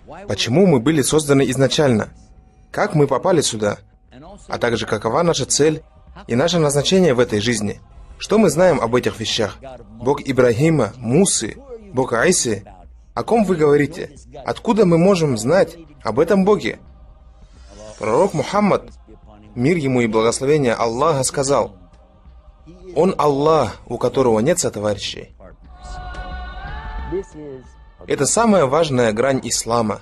Почему мы были созданы изначально? Как мы попали сюда? А также какова наша цель и наше назначение в этой жизни? Что мы знаем об этих вещах? Бог Ибрагима, Мусы, Бог Айсы. О ком вы говорите? Откуда мы можем знать об этом Боге? Пророк Мухаммад, мир ему и благословение Аллаха, сказал: Он Аллах, у которого нет сотоварищей. Это самая важная грань ислама.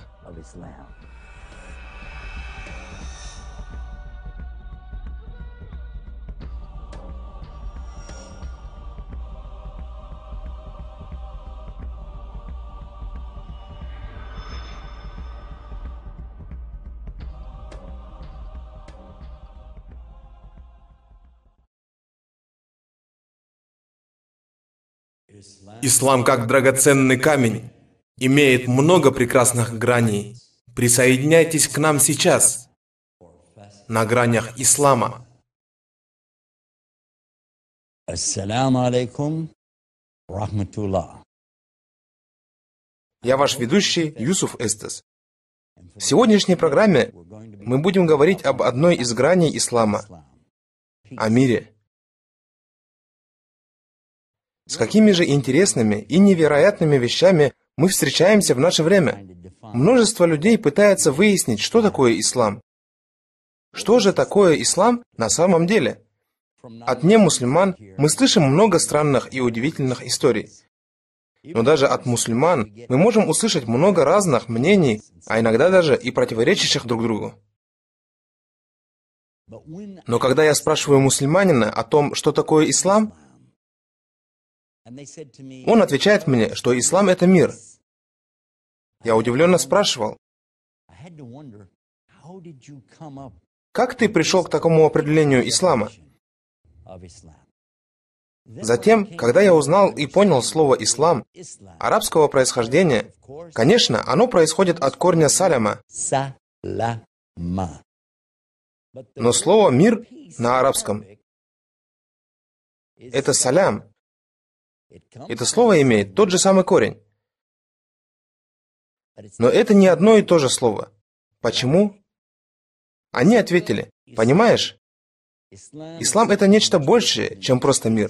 Ислам как драгоценный камень имеет много прекрасных граней. Присоединяйтесь к нам сейчас на гранях ислама. Ассаламу алейкум рахматуллах. Я ваш ведущий Юсуф Эстес. В сегодняшней программе мы будем говорить об одной из граней ислама – о мире. С какими же интересными и невероятными вещами мы встречаемся в наше время? Множество людей пытается выяснить, что такое ислам. Что же такое ислам на самом деле? От немусульман мы слышим много странных и удивительных историй. Но даже от мусульман мы можем услышать много разных мнений, а иногда даже и противоречащих друг другу. Но когда я спрашиваю мусульманина о том, что такое ислам, он отвечает мне, что ислам – это мир. Я удивленно спрашивал: как ты пришел к такому определению ислама? Затем, когда я узнал и понял слово «ислам» арабского происхождения, конечно, оно происходит от корня «саляма». Но слово «мир» на арабском – это «салям». Это слово имеет тот же самый корень. Но это не одно и то же слово. Почему? Они ответили: понимаешь, ислам – это нечто большее, чем просто мир.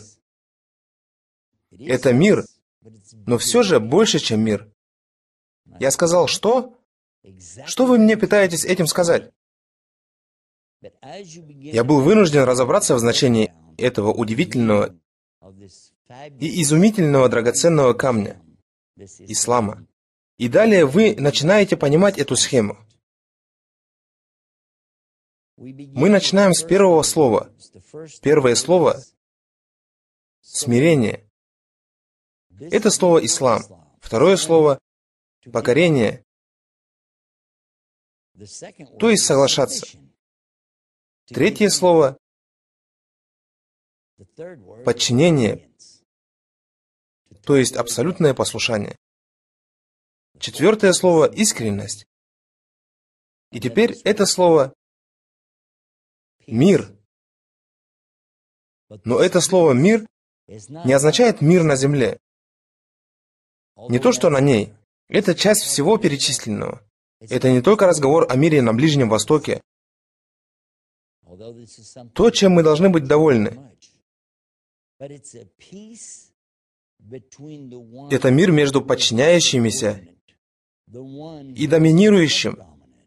Это мир, но все же больше, чем мир. Я сказал: что? Что вы мне пытаетесь этим сказать? Я был вынужден разобраться в значении этого удивительного и изумительного драгоценного камня – ислама. И далее вы начинаете понимать эту схему. Мы начинаем с первого слова. Первое слово – смирение. Это слово «ислам». Второе слово – покорение, то есть соглашаться. Третье слово – подчинение, то есть абсолютное послушание. Четвертое слово – искренность. И теперь это слово «мир». Но это слово «мир» не означает «мир на земле». Не то, что на ней. Это часть всего перечисленного. Это не только разговор о мире на Ближнем Востоке. То, чем мы должны быть довольны. Это мир между подчиняющимися и доминирующим,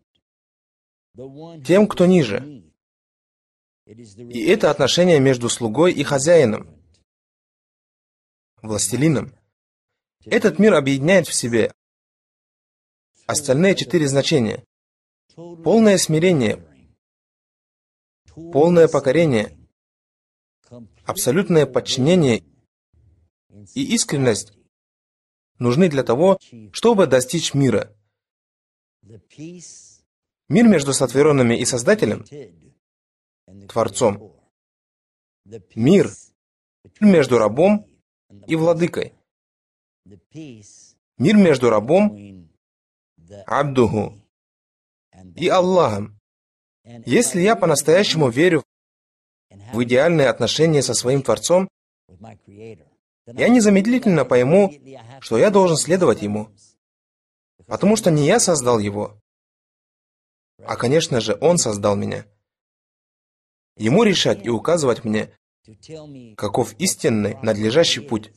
тем, кто ниже. И это отношение между слугой и хозяином, властелином. Этот мир объединяет в себе остальные 4 значения: полное смирение, полное покорение, абсолютное подчинение и искренность нужны для того, чтобы достичь мира. Мир между сотворенными и Создателем, Творцом. Мир между рабом и владыкой. Мир между рабом, Абдуху, и Аллахом. Если я по-настоящему верю в идеальные отношения со своим Творцом, я незамедлительно пойму, что я должен следовать Ему. Потому что не я создал его, а, конечно же, он создал меня. Ему решать и указывать мне, каков истинный, надлежащий путь.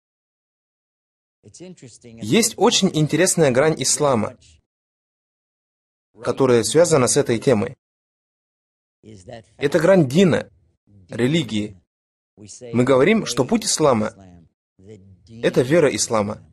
Есть очень интересная грань ислама, которая связана с этой темой. Это грань дина, религии. Мы говорим, что путь ислама – это вера ислама.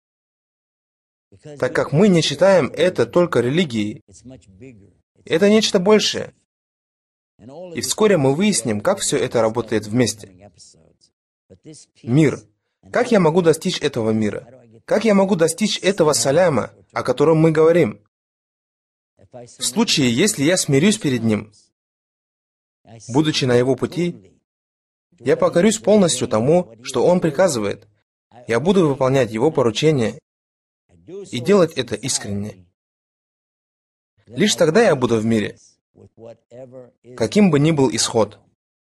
Так как мы не считаем это только религией, это нечто большее. И вскоре мы выясним, как все это работает вместе. Мир. Как я могу достичь этого мира? Как я могу достичь этого саляма, о котором мы говорим? В случае, если я смирюсь перед ним, будучи на его пути, я покорюсь полностью тому, что он приказывает. Я буду выполнять его поручения и делать это искренне. Лишь тогда я буду в мире, каким бы ни был исход.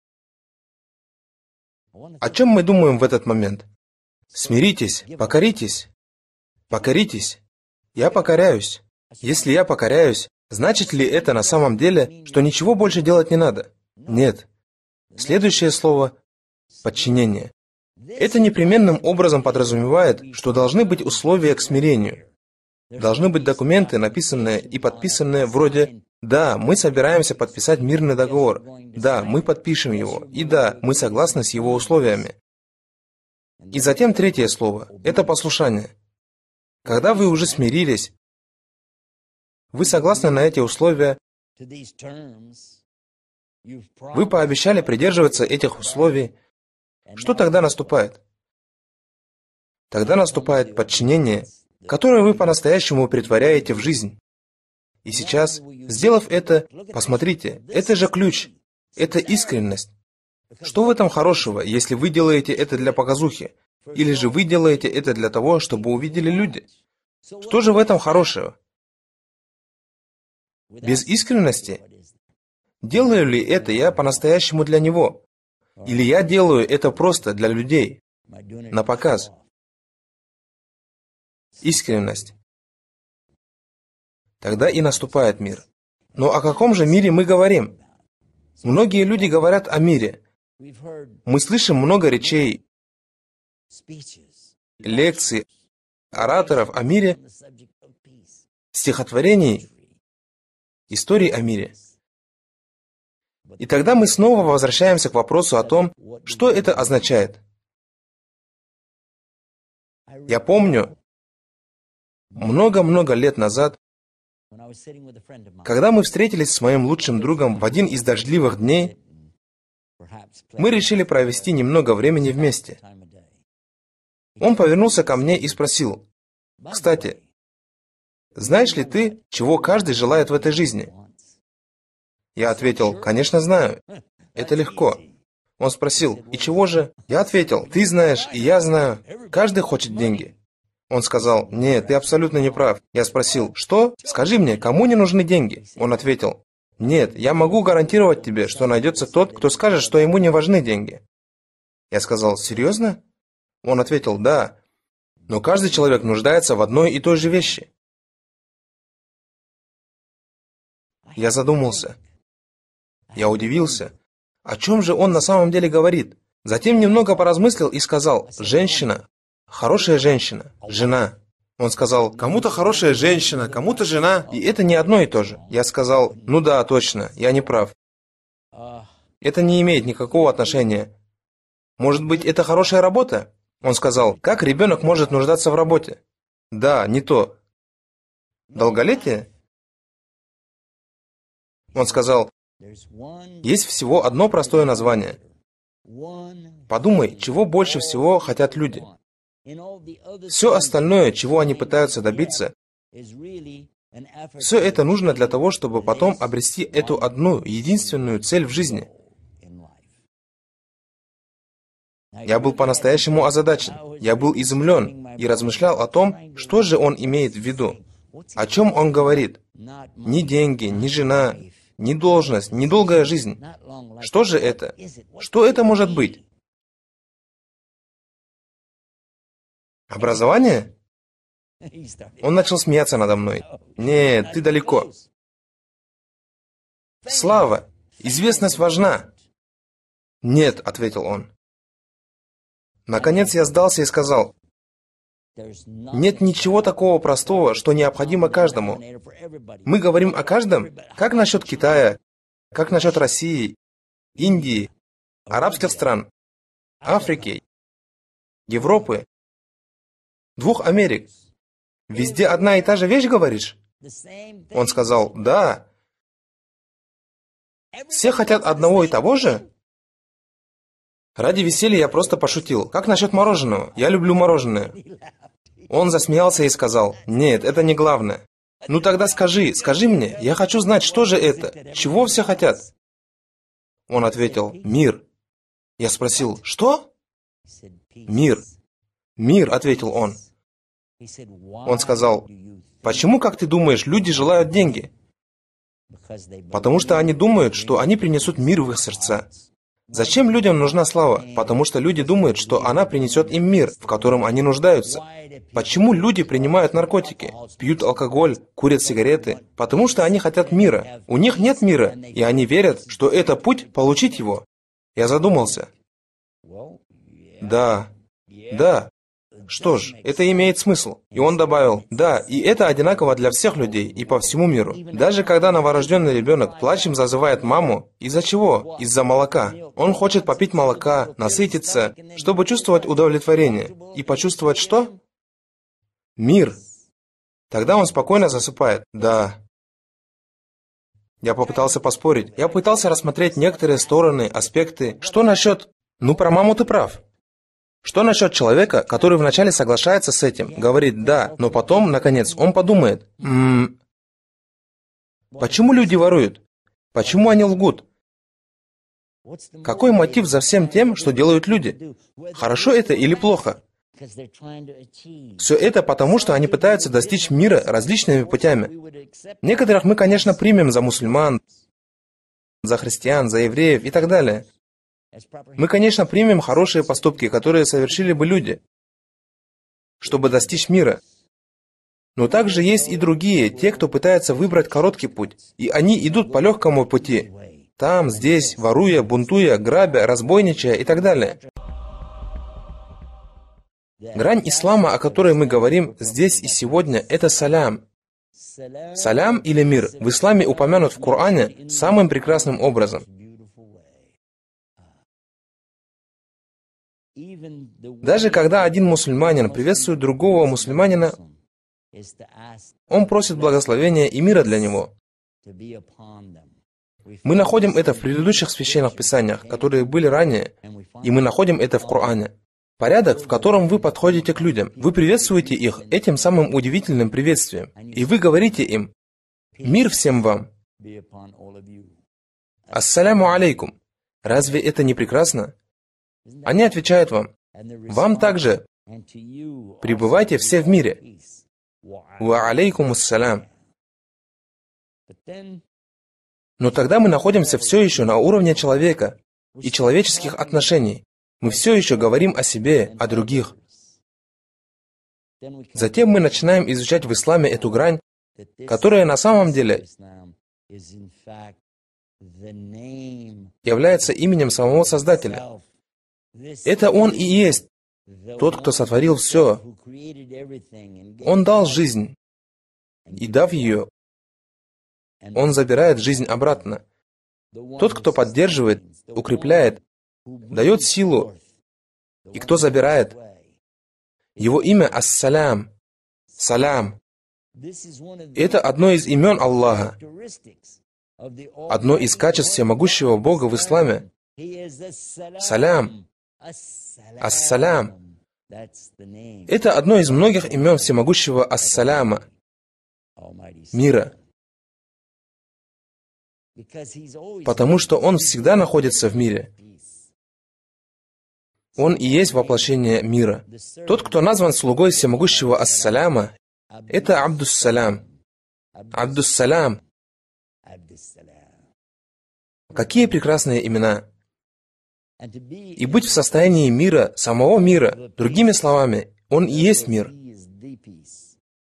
О чем мы думаем в этот момент? Смиритесь, покоритесь. Покоритесь. Я покоряюсь. Если я покоряюсь, значит ли это на самом деле, что ничего больше делать не надо? Нет. Следующее слово – подчинение. Это непременным образом подразумевает, что должны быть условия к смирению. Должны быть документы, написанные и подписанные вроде «Да, мы собираемся подписать мирный договор», «Да, мы подпишем его», и «Да, мы согласны с его условиями». И затем третье слово – это послушание. Когда вы уже смирились, вы согласны на эти условия, вы пообещали придерживаться этих условий, что тогда наступает? Тогда наступает подчинение, которое вы по-настоящему претворяете в жизнь. И сейчас, сделав это, посмотрите, это же ключ, это искренность. Что в этом хорошего, если вы делаете это для показухи? Или же вы делаете это для того, чтобы увидели люди? Что же в этом хорошего? Без искренности? Делаю ли это я по-настоящему для него? Или я делаю это просто для людей, на показ? Искренность. Тогда и наступает мир. Но о каком же мире мы говорим? Многие люди говорят о мире. Мы слышим много речей, лекций, ораторов о мире, стихотворений, историй о мире. И тогда мы снова возвращаемся к вопросу о том, что это означает. Я помню, много-много лет назад, когда мы встретились с моим лучшим другом в один из дождливых дней, мы решили провести немного времени вместе. Он повернулся ко мне и спросил: «Кстати, знаешь ли ты, чего каждый желает в этой жизни?» Я ответил: «Конечно знаю. Это легко». Он спросил: «И чего же?» Я ответил: «Ты знаешь, и я знаю. Каждый хочет деньги». Он сказал: «Нет, ты абсолютно не прав». Я спросил: «Что? Скажи мне, кому не нужны деньги?» Он ответил: «Нет, я могу гарантировать тебе, что найдется тот, кто скажет, что ему не важны деньги». Я сказал: «Серьезно?» Он ответил: «Да, но каждый человек нуждается в одной и той же вещи». Я задумался. Я удивился. О чем же он на самом деле говорит? Затем немного поразмыслил и сказал: «Женщина, хорошая женщина, жена». Он сказал: «Кому-то хорошая женщина, кому-то жена, и это не одно и то же». Я сказал: «Ну да, точно, я не прав. Это не имеет никакого отношения. Может быть, это хорошая работа?» Он сказал: «Как ребенок может нуждаться в работе?» «Да, не то». «Долголетие?» Он сказал: «Есть всего одно простое название. Подумай, чего больше всего хотят люди. Все остальное, чего они пытаются добиться, все это нужно для того, чтобы потом обрести эту одну, единственную цель в жизни». Я был по-настоящему озадачен, я был изумлен и размышлял о том, что же он имеет в виду, о чем он говорит. Ни деньги, ни жена, ни должность, ни долгая жизнь. Что же это? Что это может быть? Образование? Он начал смеяться надо мной. Нет, ты далеко. Слава, известность важна. Нет, ответил он. Наконец я сдался и сказал, нет ничего такого простого, что необходимо каждому. Мы говорим о каждом? Как насчет Китая? Как насчет России, Индии, арабских стран, Африки, Европы, 2 Америк? Везде одна и та же вещь, говоришь? Он сказал, да. Все хотят одного и того же? Ради веселья я просто пошутил. Как насчет мороженого? Я люблю мороженое. Он засмеялся и сказал, нет, это не главное. Ну тогда скажи мне, я хочу знать, что же это? Чего все хотят? Он ответил, мир. Я спросил, что? Мир. Мир, ответил он. Он сказал, почему, как ты думаешь, люди желают деньги? Потому что они думают, что они принесут мир в их сердца. Зачем людям нужна слава? Потому что люди думают, что она принесет им мир, в котором они нуждаются. Почему люди принимают наркотики, пьют алкоголь, курят сигареты? Потому что они хотят мира. У них нет мира, и они верят, что это путь получить его. Я задумался. Да. Что ж, это имеет смысл. И он добавил, да, и это одинаково для всех людей и по всему миру. Даже когда новорожденный ребенок плачем зазывает маму, из-за чего? Из-за молока. Он хочет попить молока, насытиться, чтобы чувствовать удовлетворение. И почувствовать что? Мир. Тогда он спокойно засыпает. Да. Я попытался поспорить. Я пытался рассмотреть некоторые стороны, аспекты. Что насчет... Ну, про маму ты прав. Что насчет человека, который вначале соглашается с этим, говорит «да», но потом, наконец, он подумает почему люди воруют? Почему они лгут? Какой мотив за всем тем, что делают люди? Хорошо это или плохо? Все это потому, что они пытаются достичь мира различными путями. Некоторых мы, конечно, примем за мусульман, за христиан, за евреев и так далее. Мы, конечно, примем хорошие поступки, которые совершили бы люди, чтобы достичь мира. Но также есть и другие, те, кто пытается выбрать короткий путь, и они идут по легкому пути. Там, здесь, воруя, бунтуя, грабя, разбойничая и так далее. Грань ислама, о которой мы говорим здесь и сегодня, это салям. Салям или мир в исламе упомянут в Коране самым прекрасным образом. Даже когда один мусульманин приветствует другого мусульманина, он просит благословения и мира для него. Мы находим это в предыдущих священных писаниях, которые были ранее, и мы находим это в Коране. Порядок, в котором вы подходите к людям, вы приветствуете их этим самым удивительным приветствием, и вы говорите им «Мир всем вам». «Ассаляму алейкум». Разве это не прекрасно? Они отвечают вам также пребывайте все в мире. Ва алейкум ассалям. Но тогда мы находимся все еще на уровне человека и человеческих отношений. Мы все еще говорим о себе, о других. Затем мы начинаем изучать в исламе эту грань, которая на самом деле является именем самого Создателя. Это Он и есть тот, кто сотворил все. Он дал жизнь, и дав ее, Он забирает жизнь обратно. Тот, кто поддерживает, укрепляет, дает силу, и кто забирает, его имя Ас-Салям, Салям. Это одно из имен Аллаха, одно из качеств всемогущего Бога в исламе. Салям, Ас-Салям. Это одно из многих имен всемогущего Ас-Саляма, мира. Потому что Он всегда находится в мире. Он и есть воплощение мира. Тот, кто назван слугой всемогущего Ас-Саляма, это Абдус-Салям. Абдус-Салям. Какие прекрасные имена. И быть в состоянии мира, самого мира, другими словами, Он и есть мир.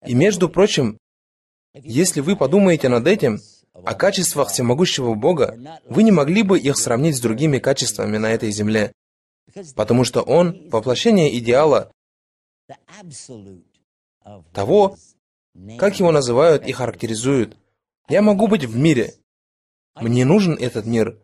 И между прочим, если вы подумаете над этим, о качествах всемогущего Бога, вы не могли бы их сравнить с другими качествами на этой земле, потому что Он — воплощение идеала того, как его называют и характеризуют. Я могу быть в мире. Мне нужен этот мир.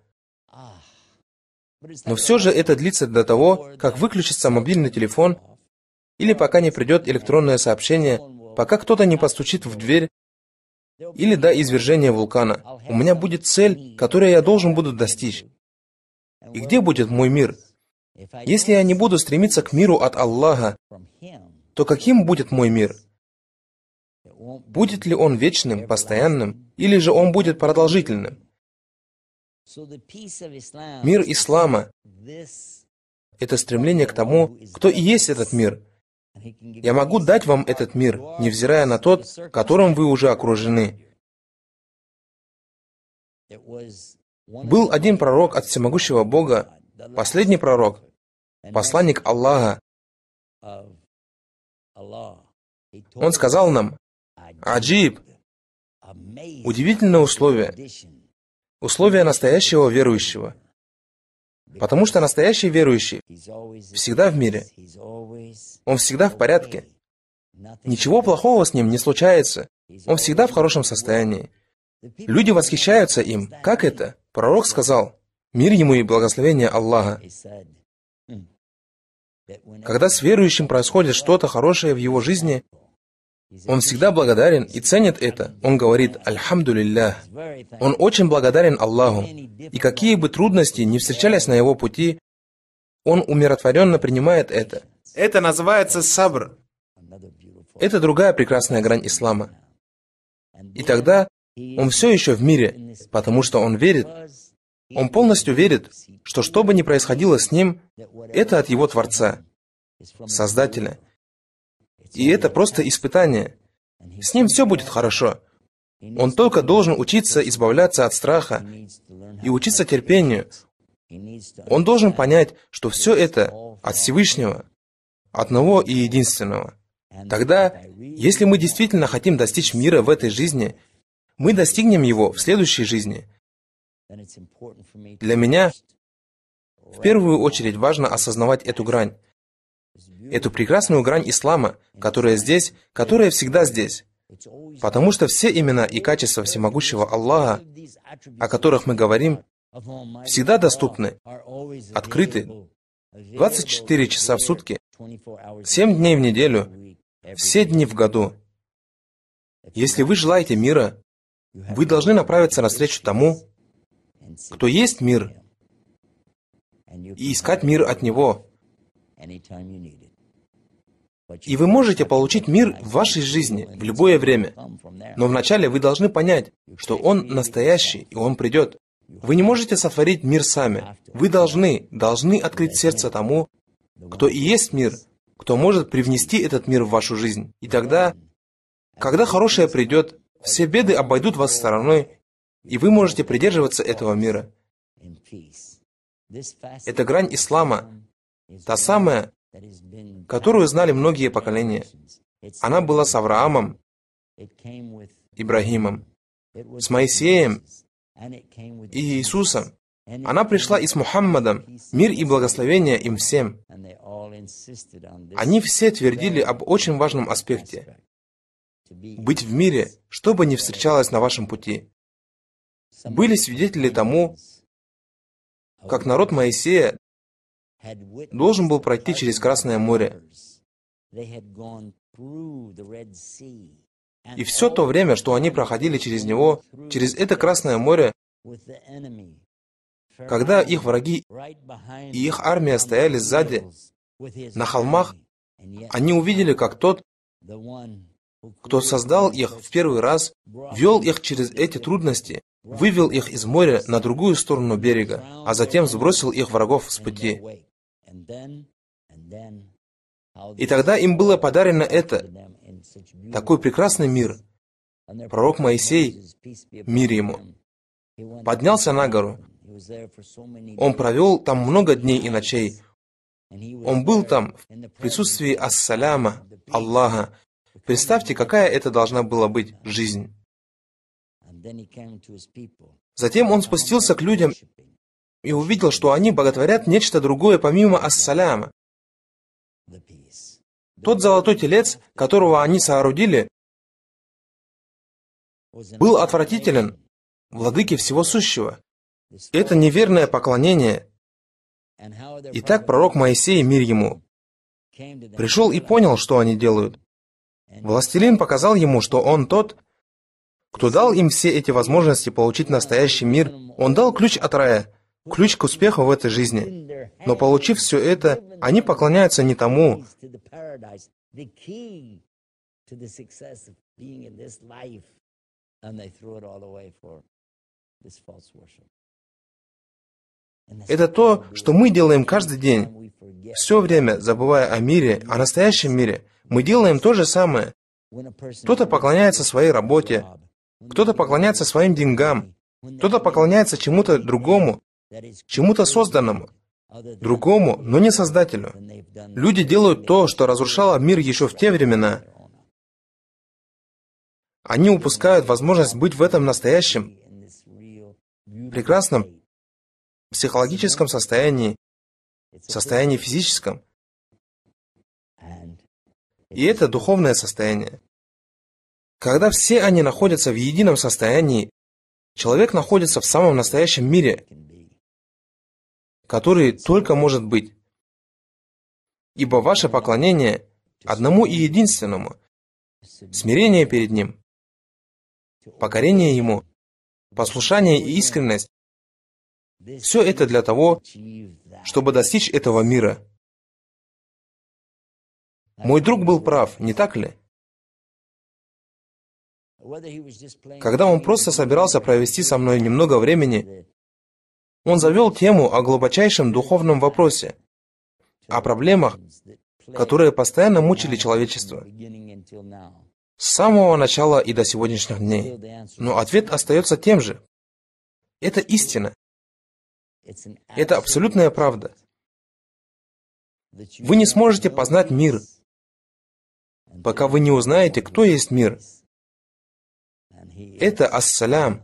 Но все же это длится до того, как выключится мобильный телефон, или пока не придет электронное сообщение, пока кто-то не постучит в дверь, или до извержения вулкана. У меня будет цель, которую я должен буду достичь. И где будет мой мир? Если я не буду стремиться к миру от Аллаха, то каким будет мой мир? Будет ли он вечным, постоянным, или же он будет продолжительным? Мир ислама — это стремление к тому, кто и есть этот мир. Я могу дать вам этот мир, невзирая на тот, которым вы уже окружены. Был один пророк от всемогущего Бога, последний пророк, посланник Аллаха. Он сказал нам: «Аджиб» — удивительное условие, условие настоящего верующего. Потому что настоящий верующий всегда в мире. Он всегда в порядке. Ничего плохого с ним не случается. Он всегда в хорошем состоянии. Люди восхищаются им. Как это? Пророк сказал, мир ему и благословение Аллаха. Когда с верующим происходит что-то хорошее в его жизни, он всегда благодарен и ценит это. Он говорит «Альхамдулиллях». Он очень благодарен Аллаху. И какие бы трудности ни встречались на его пути, он умиротворенно принимает это. Это называется сабр. Это другая прекрасная грань ислама. И тогда он все еще в мире, потому что он верит. Он полностью верит, что бы ни происходило с ним, это от его Творца, Создателя. И это просто испытание. С ним все будет хорошо. Он только должен учиться избавляться от страха и учиться терпению. Он должен понять, что все это от Всевышнего, одного и единственного. Тогда, если мы действительно хотим достичь мира в этой жизни, мы достигнем его в следующей жизни. Для меня в первую очередь важно осознавать эту грань. Эту прекрасную грань ислама, которая здесь, которая всегда здесь. Потому что все имена и качества всемогущего Аллаха, о которых мы говорим, всегда доступны, открыты, 24 часа в сутки, 7 дней в неделю, все дни в году. Если вы желаете мира, вы должны направиться навстречу тому, кто есть мир, и искать мир от него. И вы можете получить мир в вашей жизни в любое время. Но вначале вы должны понять, что он настоящий, и он придет. Вы не можете сотворить мир сами. Вы должны открыть сердце тому, кто и есть мир, кто может привнести этот мир в вашу жизнь. И тогда, когда хорошее придет, все беды обойдут вас стороной, и вы можете придерживаться этого мира. Это грань ислама, та самая, которую знали многие поколения. Она была с Авраамом, Ибрагимом, с Моисеем и Иисусом. Она пришла и с Мухаммадом, мир и благословение им всем. Они все твердили об очень важном аспекте — быть в мире, что бы ни встречалось на вашем пути. Были свидетели тому, как народ Моисея должен был пройти через Красное море. И все то время, что они проходили через него, через это Красное море, когда их враги и их армия стояли сзади, на холмах, они увидели, как тот, кто создал их в первый раз, вел их через эти трудности, вывел их из моря на другую сторону берега, а затем сбросил их врагов с пути. И тогда им было подарено это, такой прекрасный мир. Пророк Моисей, мир ему, поднялся на гору. Он провел там много дней и ночей. Он был там в присутствии Ас-Саляма, Аллаха, Представьте, какая это должна была быть жизнь. Затем он спустился к людям и увидел, что они боготворят нечто другое помимо ассаляма. Тот золотой телец, которого они соорудили, был отвратителен владыке всего сущего. Это неверное поклонение. Итак, пророк Моисей, мир ему, пришел и понял, что они делают. Властелин показал ему, что он тот, кто дал им все эти возможности получить настоящий мир. Он дал ключ от рая, ключ к успеху в этой жизни. Но получив все это, они поклоняются не тому. Это то, что мы делаем каждый день. Все время, забывая о мире, о настоящем мире, мы делаем то же самое. Кто-то поклоняется своей работе, кто-то поклоняется своим деньгам, кто-то поклоняется чему-то другому, чему-то созданному, другому, но не Создателю. Люди делают то, что разрушало мир еще в те времена. Они упускают возможность быть в этом настоящем, прекрасном психологическом состоянии, состоянии физическом. И это духовное состояние. Когда все они находятся в едином состоянии, человек находится в самом настоящем мире, который только может быть. Ибо ваше поклонение одному и единственному, смирение перед Ним, покорение Ему, послушание и искренность, все это для того, чтобы достичь этого мира. Мой друг был прав, не так ли? Когда он просто собирался провести со мной немного времени, он завел тему о глубочайшем духовном вопросе, о проблемах, которые постоянно мучили человечество, с самого начала и до сегодняшних дней. Но ответ остается тем же. Это истина. Это абсолютная правда. Вы не сможете познать мир, пока вы не узнаете, кто есть мир. Это ассалям,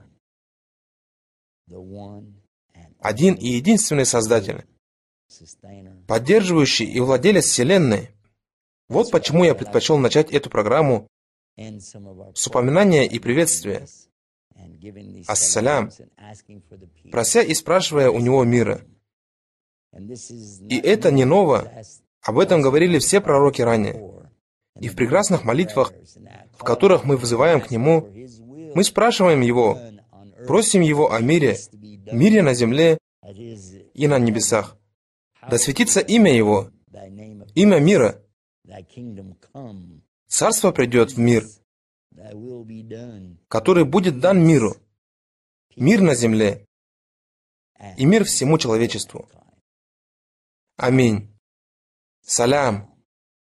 один и единственный Создатель, поддерживающий и владелец Вселенной. Вот почему я предпочел начать эту программу с упоминания и приветствия. Ассалям, прося и спрашивая у него мира. И это не ново. Об этом говорили все пророки ранее. И в прекрасных молитвах, в которых мы взываем к Нему, мы спрашиваем Его, просим Его о мире, мире на земле и на небесах. Да светится имя Его, имя мира. Царство придет в мир, который будет дан миру, мир на земле и мир всему человечеству. Аминь. Салям.